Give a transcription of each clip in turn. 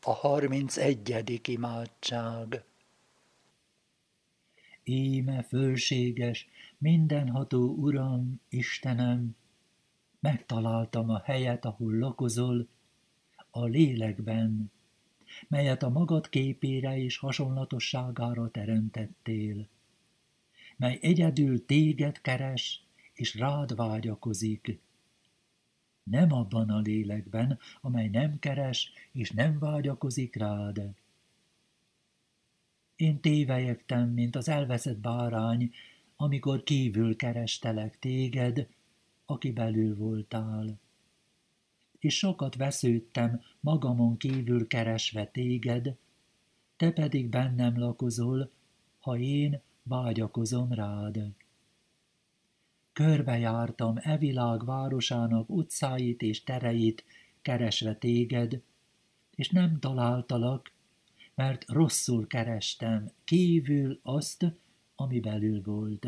A 31. imádság. Íme fölséges, mindenható Uram, Istenem, megtaláltam a helyet, ahol lakozol, a lélekben, melyet a magad képére és hasonlatosságára teremtettél, mely egyedül téged keres, és rád vágyakozik. Nem abban a lélekben, amely nem keres, és nem vágyakozik rád. Én tévelyegtem, mint az elveszett bárány, amikor kívül kerestelek téged, aki belül voltál. És sokat vesződtem, magamon kívül keresve téged, te pedig bennem lakozol, ha én vágyakozom rád. Körbejártam e világ városának utcáit és tereit, keresve téged, és nem találtalak, mert rosszul kerestem kívül azt, ami belül volt.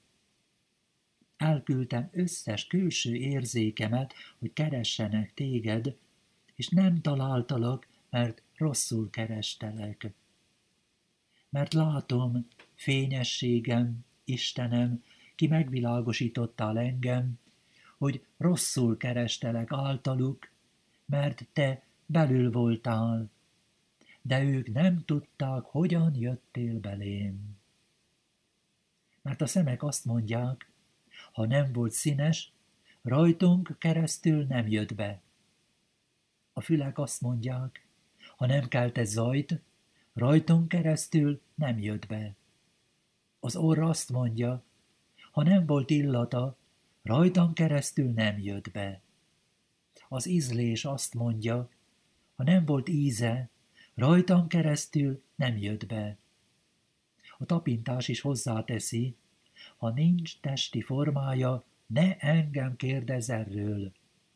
Elküldtem összes külső érzékemet, hogy keressenek téged, és nem találtalak, mert rosszul kerestelek. Mert látom, fényességem, Istenem, ki megvilágosítottál engem, hogy rosszul kerestelek általuk, mert te belül voltál, de ők nem tudták, hogyan jöttél belém. Mert a szemek azt mondják, ha nem volt színes, rajtunk keresztül nem jött be. A fülek azt mondják, ha nem kelte zajt, rajtunk keresztül nem jött be. Az orr azt mondja, ha nem volt illata, rajtam keresztül nem jött be. Az ízlés azt mondja, ha nem volt íze, rajtam keresztül nem jött be. A tapintás is hozzáteszi, ha nincs testi formája, ne engem kérdezz erről.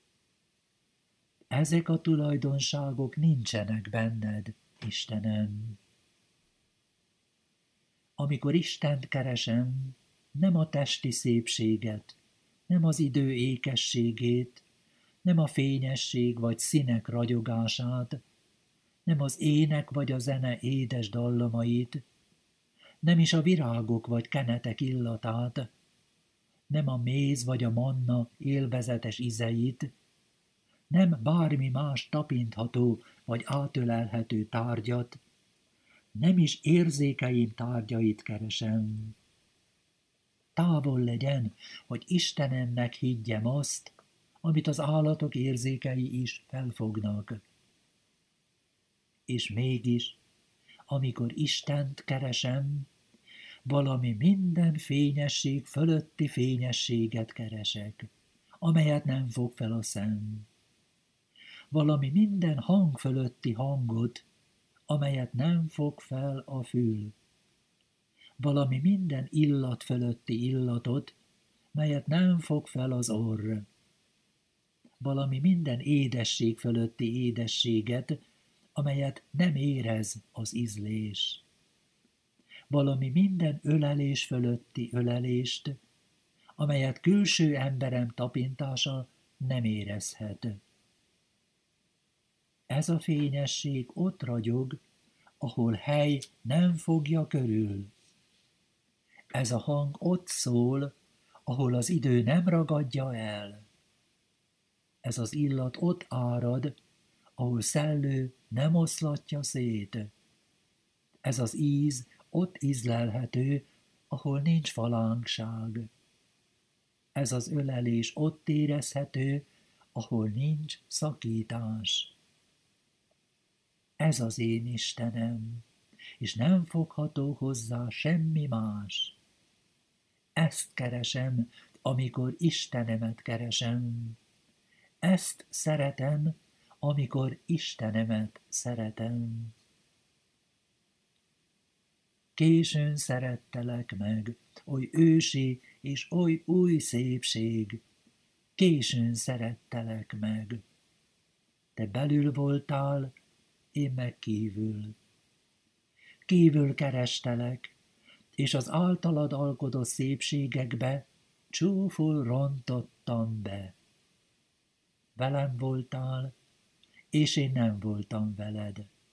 Ezek a tulajdonságok nincsenek benned, Istenem. Amikor Istent keresem, nem a testi szépséget, nem az idő ékességét, nem a fényesség vagy színek ragyogását, nem az ének vagy a zene édes dallamait, nem is a virágok vagy kenetek illatát, nem a méz vagy a manna élvezetes ízeit, nem bármi más tapintható vagy átölelhető tárgyat, nem is érzékeim tárgyait keresem. Távol legyen, hogy Istenemnek higgyem azt, amit az állatok érzékei is felfognak. És mégis, amikor Istent keresem, valami minden fényesség fölötti fényességet keresek, amelyet nem fog fel a szem. Valami minden hang fölötti hangot, amelyet nem fog fel a fül. Valami minden illat fölötti illatot, melyet nem fog fel az orr. Valami minden édesség fölötti édességet, amelyet nem érez az ízlés. Valami minden ölelés fölötti ölelést, amelyet külső emberem tapintása nem érezhet. Ez a fényesség ott ragyog, ahol hely nem fogja körül. Ez a hang ott szól, ahol az idő nem ragadja el. Ez az illat ott árad, ahol szellő nem oszlatja szét. Ez az íz ott ízlelhető, ahol nincs falánkság. Ez az ölelés ott érezhető, ahol nincs szakítás. Ez az én Istenem, és nem fogható hozzá semmi más. Ezt keresem, amikor Istenemet keresem. Ezt szeretem, amikor Istenemet szeretem. Későn szerettelek meg, oly ősi és oly új szépség. Későn szerettelek meg. Te belül voltál, én meg kívül. Kívül kerestelek, és az általad alkotott szépségekbe csúful rontottam be. Velem voltál, és én nem voltam veled.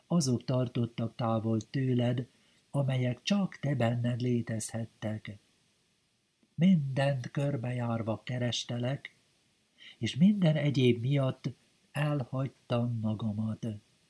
azok tartottak távol tőled, amelyek csak te benned létezhettek. Mindent körbejárva kerestelek, és minden egyéb miatt elhagytam magamat.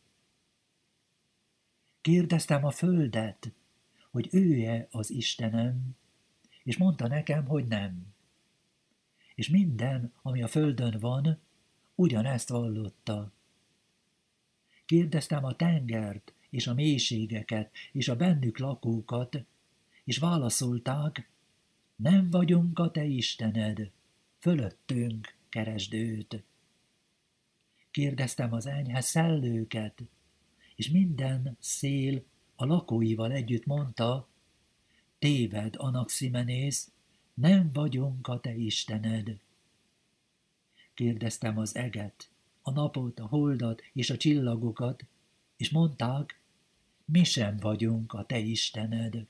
Kérdeztem a földet, hogy ő-e az Istenem, és mondta nekem, hogy nem. És minden, ami a földön van, ugyanezt vallotta. Kérdeztem a tengert, és a mélységeket, és a bennük lakókat, és válaszolták, nem vagyunk a te Istened, fölöttünk keresd őt. Kérdeztem az enyhe szellőket, és minden szél a lakóival együtt mondta, téved, Anaximenész, nem vagyunk a te Istened. Kérdeztem az eget, a napot, a holdat és a csillagokat, és mondták, mi sem vagyunk a te Istened.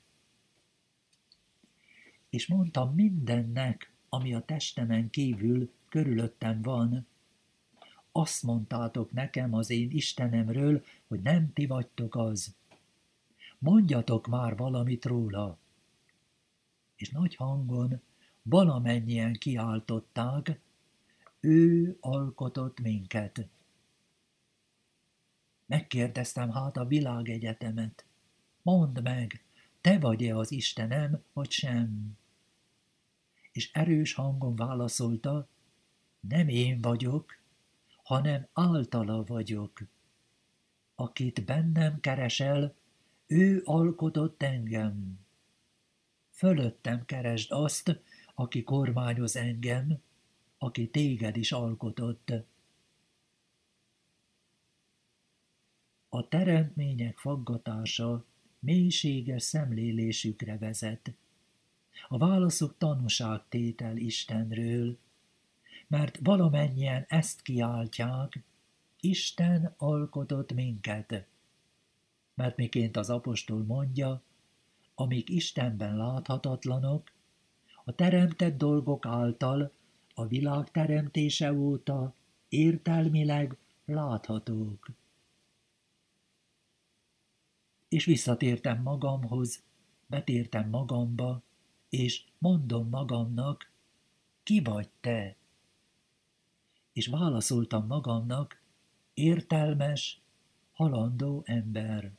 És mondtam mindennek, ami a testemen kívül körülöttem van, azt mondtátok nekem az én Istenemről, hogy nem ti vagytok az. Mondjatok már valamit róla. És nagy hangon valamennyien kiáltották, ő alkotott minket. Megkérdeztem hát a világegyetemet. Mondd meg, te vagy-e az Istenem, vagy sem? És erős hangon válaszolta, nem én vagyok, hanem általa vagyok. Akit bennem keresel, ő alkotott engem. Fölöttem keresd azt, aki kormányoz engem, aki téged is alkotott. A teremtmények faggatása mélységes szemlélésükre vezet. A válaszok tanúságtétel Istenről, mert valamennyien ezt kiáltják, Isten alkotott minket. Mert miként az apostol mondja, amik Istenben láthatatlanok, a teremtett dolgok által a világ teremtése óta értelmileg láthatók. És visszatértem magamhoz, betértem magamba, és mondom magamnak, ki vagy te? És válaszoltam magamnak, értelmes, halandó ember.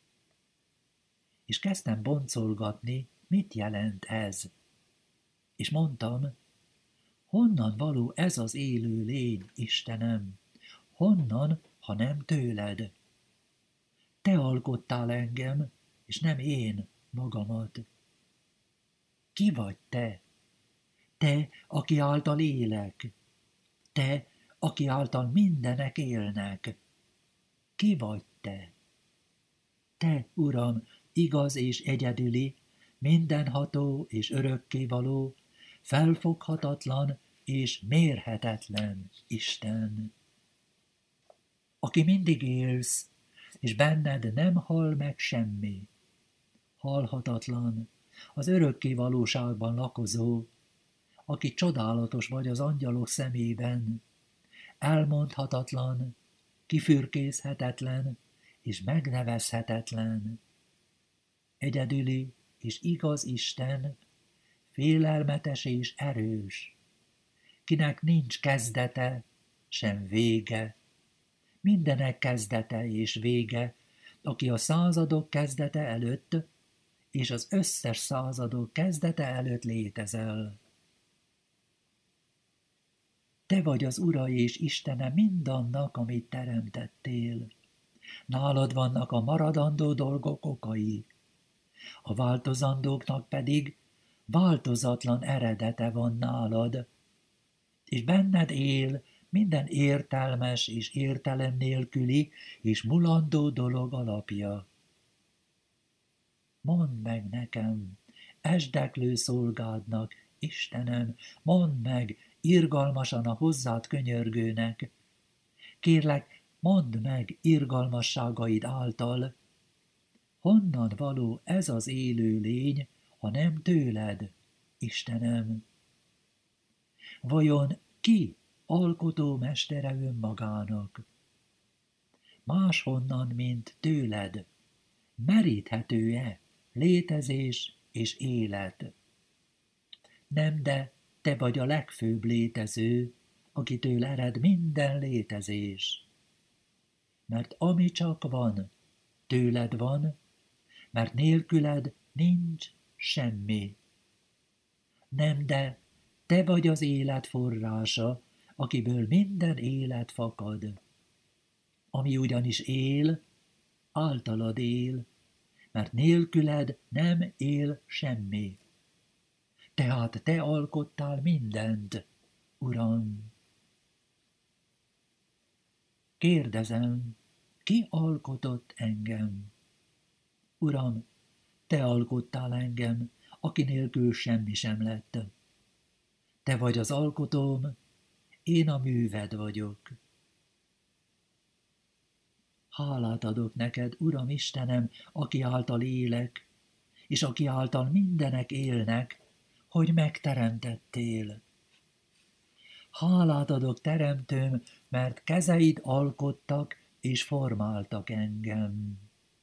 És kezdtem boncolgatni, mit jelent ez. És mondtam, honnan való ez az élő lény, Istenem? Honnan, ha nem tőled? Te alkottál engem, és nem én magamat. Ki vagy te? Te, aki által élek. Te, aki által mindenek élnek. Ki vagy te? Te, Uram, igaz és egyedüli, mindenható és örökkévaló, felfoghatatlan és mérhetetlen Isten. Aki mindig élsz, és benned nem hal meg semmi. Halhatatlan, az örökké valóságban lakozó, aki csodálatos vagy az angyalok szemében, elmondhatatlan, kifürkészhetetlen és megnevezhetetlen. Egyedüli és igaz Isten, félelmetes és erős, kinek nincs kezdete, sem vége, mindenek kezdete és vége, aki a századok kezdete előtt és az összes századok kezdete előtt létezel. Te vagy az Ura és Istene mindannak, amit teremtettél. Nálad vannak a maradandó dolgok okai, a változandóknak pedig változatlan eredete van nálad, és benned él minden értelmes és értelem nélküli és mulandó dolog alapja. Mondd meg nekem, esdeklő szolgádnak, Istenem, mondd meg irgalmasan a hozzád könyörgőnek. Kérlek, mondd meg irgalmasságaid által, honnan való ez az élő lény, ha nem tőled, Istenem? Vajon ki alkotó mestere önmagának? máshonnan, mint tőled. Meríthető-e létezés és élet? Nem, de te vagy a legfőbb létező, akitől ered minden létezés. Mert ami csak van, tőled van, mert nélküled nincs semmi. Nem, de te vagy az élet forrása, akiből minden élet fakad. Ami ugyanis él, általad él, mert nélküled nem él semmi. Tehát te alkottál mindent, Uram. Kérdezem, ki alkotott engem? Uram, te alkottál engem, aki nélkül semmi sem lett. Te vagy az alkotóm, én a műved vagyok. Hálát adok neked, Uram Istenem, aki által élek, és aki által mindenek élnek, hogy megteremtettél. Hálát adok, Teremtőm, mert kezeid alkottak és formáltak engem.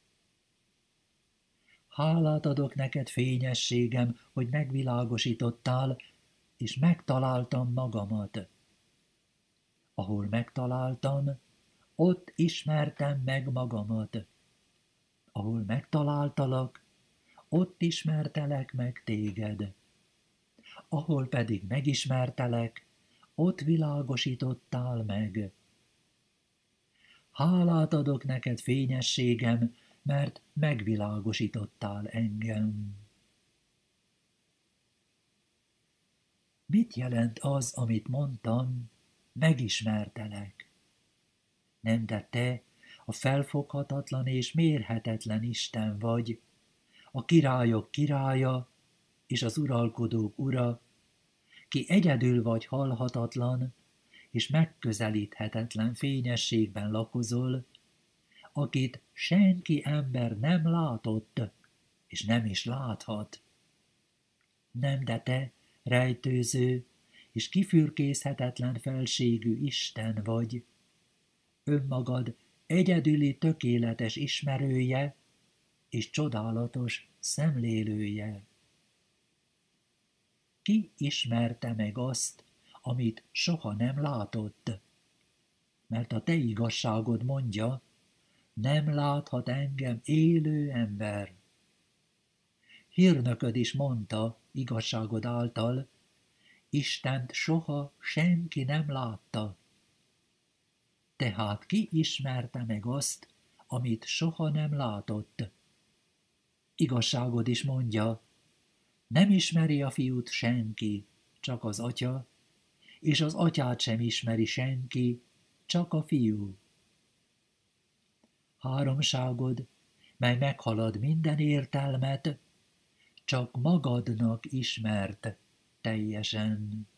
Hálát adok neked, fényességem, hogy megvilágosítottál, és megtaláltam magamat. Ahol megtaláltam, ott ismertem meg magamat. Ahol megtaláltalak, ott ismertelek meg téged. Ahol pedig megismertelek, ott világosítottál meg. Hálát adok neked, fényességem, mert megvilágosítottál engem. Mit jelent az, amit mondtam, megismertelek? Nem, de te a felfoghatatlan és mérhetetlen Isten vagy, a királyok királya és az uralkodók ura, ki egyedül vagy halhatatlan és megközelíthetetlen fényességben lakozol, akit senki ember nem látott, és nem is láthat. Nem, de te rejtőző és kifürkészhetetlen felségű Isten vagy, önmagad egyedüli tökéletes ismerője és csodálatos szemlélője. Ki ismerte meg azt, amit soha nem látott? Mert a te igazságod mondja, nem láthat engem élő ember. Hírnököd is mondta, igazságod által, Istent soha senki nem látta. Tehát ki ismerte meg azt, amit soha nem látott? Igazságod is mondja, nem ismeri a fiút senki, csak az atya, és az atyát sem ismeri senki, csak a fiú. Háromságod, mely meghalad minden értelmet, csak magadnak ismert teljesen.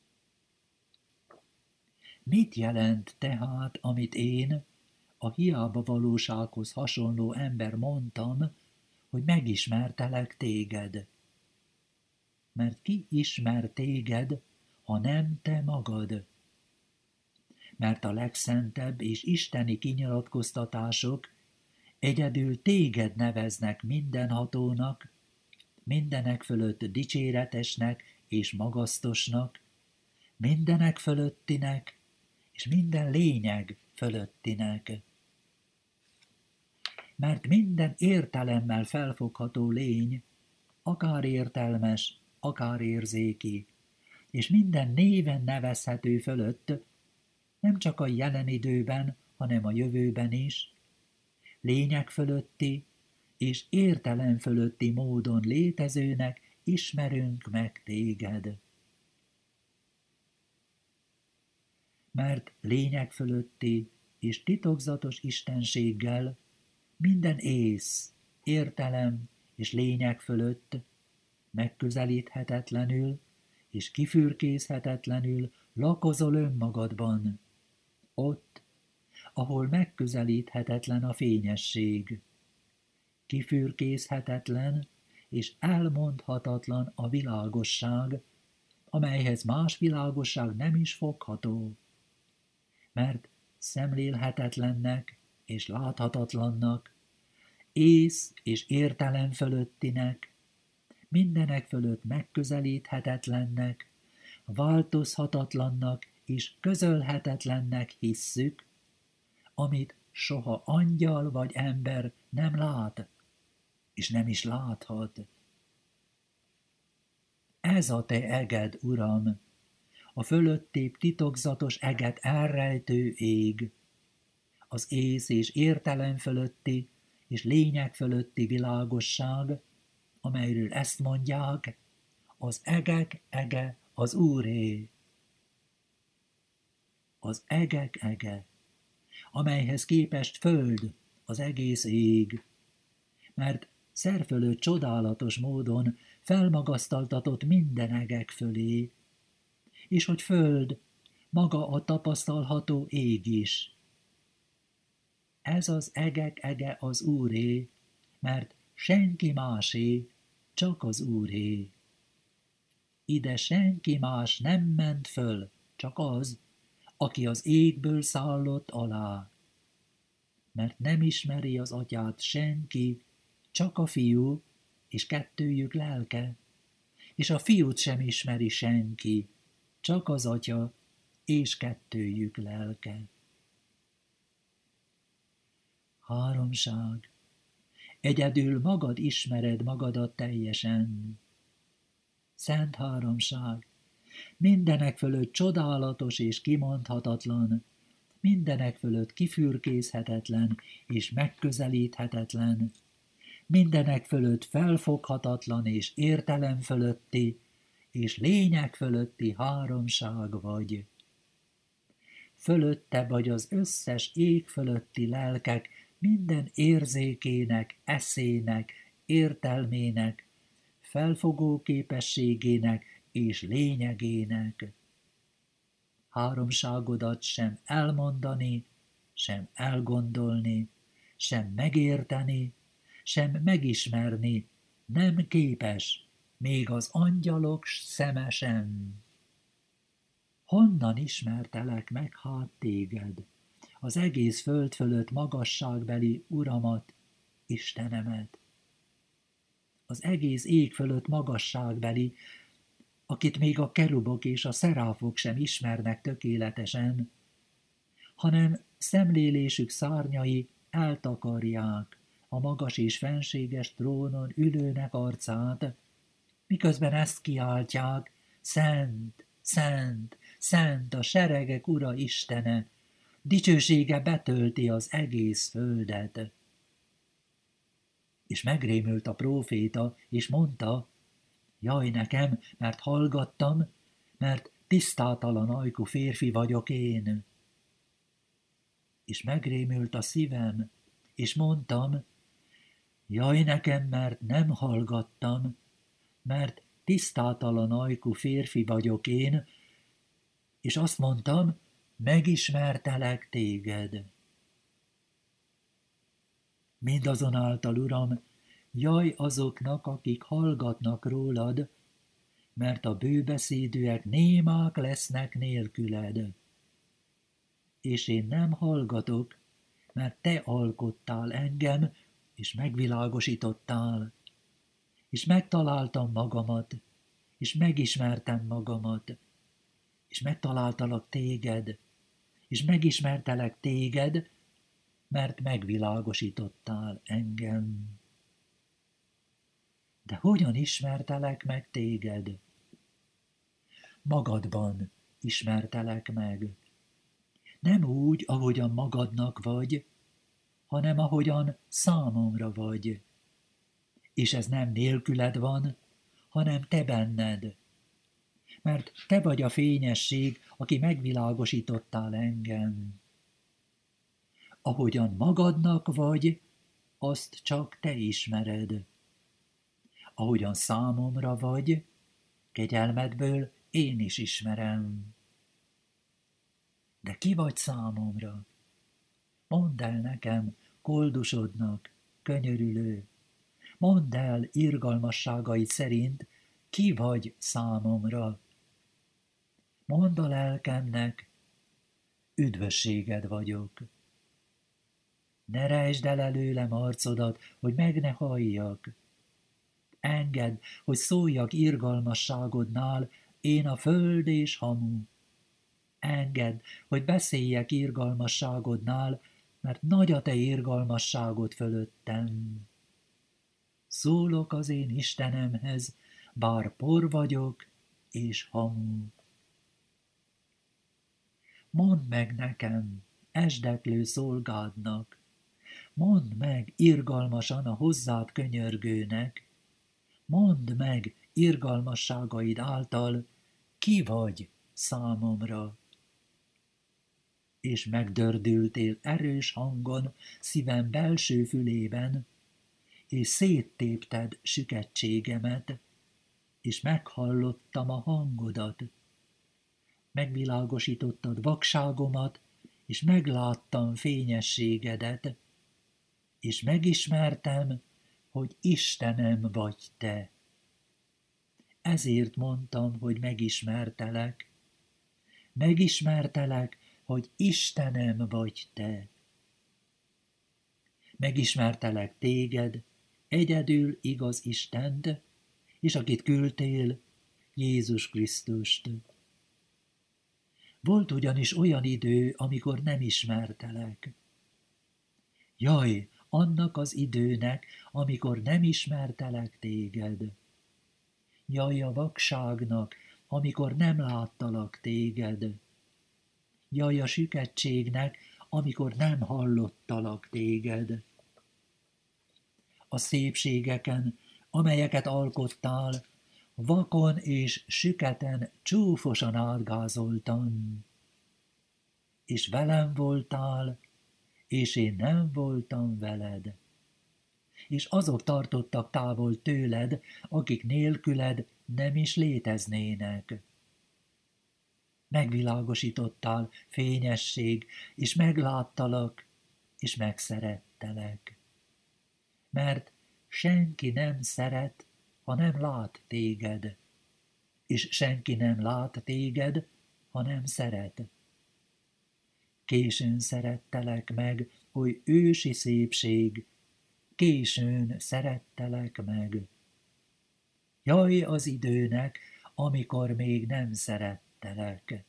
Mit jelent tehát, amit én, a hiába valósághoz hasonló ember mondtam, hogy megismertelek téged? Mert ki ismer téged, ha nem te magad? Mert a legszentebb és isteni kinyilatkoztatások egyedül téged neveznek mindenhatónak, mindenek fölött dicséretesnek és magasztosnak, mindenek fölöttinek és minden lényeg fölöttinek. Mert minden értelemmel felfogható lény, akár értelmes, akár érzéki, és minden néven nevezhető fölött, nem csak a jelen időben, hanem a jövőben is, lények fölötti és értelem fölötti módon létezőnek ismerünk meg téged. Mert lények fölötti és titokzatos istenséggel minden ész, értelem és lények fölött megközelíthetetlenül és kifürkészhetetlenül lakozol önmagadban, ott, ahol megközelíthetetlen a fényesség, kifürkészhetetlen és elmondhatatlan a világosság, amelyhez más világosság nem is fogható, mert szemlélhetetlennek és láthatatlannak, ész és értelem fölöttinek, mindenek fölött megközelíthetetlennek, változhatatlannak és közölhetetlennek hisszük, amit soha angyal vagy ember nem lát, és nem is láthat. Ez a te eged, Uram, a fölöttébb titokzatos eget elrejtő ég, az ész és értelem fölötti és lények fölötti világosság, amelyről ezt mondják, az egek ege az Úré. Az egek ege, amelyhez képest föld az egész ég, mert szerfölött csodálatos módon felmagasztaltatott minden egek fölé, és hogy föld maga a tapasztalható ég is. Ez az egek ege az Úré, mert senki másé, csak az Úré. Ide senki más nem ment föl, csak az, aki az égből szállott alá. Mert nem ismeri az atyát senki, csak a fiú, és kettőjük lelke, és a fiút sem ismeri senki, csak az atya, és kettőjük lelke. Háromság. Egyedül magad ismered magadat teljesen. Szent háromság. Mindenek fölött csodálatos és kimondhatatlan, mindenek fölött kifürkészhetetlen és megközelíthetetlen, mindenek fölött felfoghatatlan és értelem fölötti, és lények fölötti háromság vagy. Fölötte vagy az összes ég fölötti lelkek minden érzékének, eszének, értelmének, felfogó képességének és lényegének. Háromságodat sem elmondani, sem elgondolni, sem megérteni, sem megismerni nem képes, még az angyalok szeme sem. Honnan ismertelek meg hát téged, az egész föld fölött magasságbeli Uramat, Istenemet? Az egész ég fölött magasságbeli, akit még a kerubok és a szeráfok sem ismernek tökéletesen, hanem szemlélésük szárnyai eltakarják a magas és fenséges trónon ülőnek arcát, miközben ezt kiáltják: Szent, szent, szent a seregek Ura Istene, dicsősége betölti az egész földet. És megrémült a próféta, és mondta: Jaj nekem, mert hallgattam, mert tisztátalan ajkú férfi vagyok én. És megrémült a szívem, és mondtam: Jaj nekem, mert nem hallgattam, mert tisztátalan ajkú férfi vagyok én, és azt mondtam: megismertelek téged. Mindazonáltal, Uram, jaj azoknak, akik hallgatnak rólad, mert a bőbeszédűek némák lesznek nélküled. És én nem hallgatok, mert te alkottál engem, és megvilágosítottál, és megtaláltam magamat, és megismertem magamat, és megtaláltalak téged, és megismertelek téged, mert megvilágosítottál engem. De hogyan ismertelek meg téged? Magadban ismertelek meg. Nem úgy, ahogyan magadnak vagy, hanem ahogyan számomra vagy. És ez nem nélküled van, hanem te benned. Mert te vagy a fényesség, aki megvilágosítottál engem. Ahogyan magadnak vagy, azt csak te ismered. Ahogyan számomra vagy, kegyelmedből én is ismerem. De ki vagy számomra? Mondd el nekem, koldusodnak, könyörülő. Mondd el irgalmasságaid szerint, ki vagy számomra. Mondd a lelkemnek, üdvösséged vagyok. Ne rejtsd el előlem arcodat, hogy meg ne halljak. Engedd, hogy szóljak irgalmasságodnál, én a föld és hamu. Engedd, hogy beszéljek irgalmasságodnál, mert nagy a te irgalmasságod fölöttem. Szólok az én Istenemhez, bár por vagyok és hamu. Mondd meg nekem, esdeklő szolgádnak, mondd meg irgalmasan a hozzád könyörgőnek, mondd meg irgalmasságaid által, ki vagy számomra. És megdördültél erős hangon szívem belső fülében, és széttépted süketségemet, és meghallottam a hangodat. Megvilágosítottad vakságomat, és megláttam fényességedet, és megismertem, hogy Istenem vagy te. Ezért mondtam, hogy megismertelek. Megismertelek, hogy Istenem vagy te. Megismertelek téged, egyedül igaz Istent, és akit küldtél, Jézus Krisztust. Volt ugyanis olyan idő, amikor nem ismertelek. Jaj, annak az időnek, amikor nem ismertelek téged. Jaj, a vakságnak, amikor nem láttalak téged. Jaj, a süketségnek, amikor nem hallottalak téged. A szépségeken, amelyeket alkottál, vakon és süketen csúfosan átgázoltam. És velem voltál, és én nem voltam veled. És azok tartottak távol tőled, akik nélküled nem is léteznének. Megvilágosítottál, fényesség, és megláttalak, és megszerettelek. Mert senki nem szeret, ha nem lát téged, és senki nem lát téged, ha nem szeret. Későn szerettelek meg, oly ősi szépség, későn szerettelek meg. Jaj az időnek, amikor még nem szerettelek.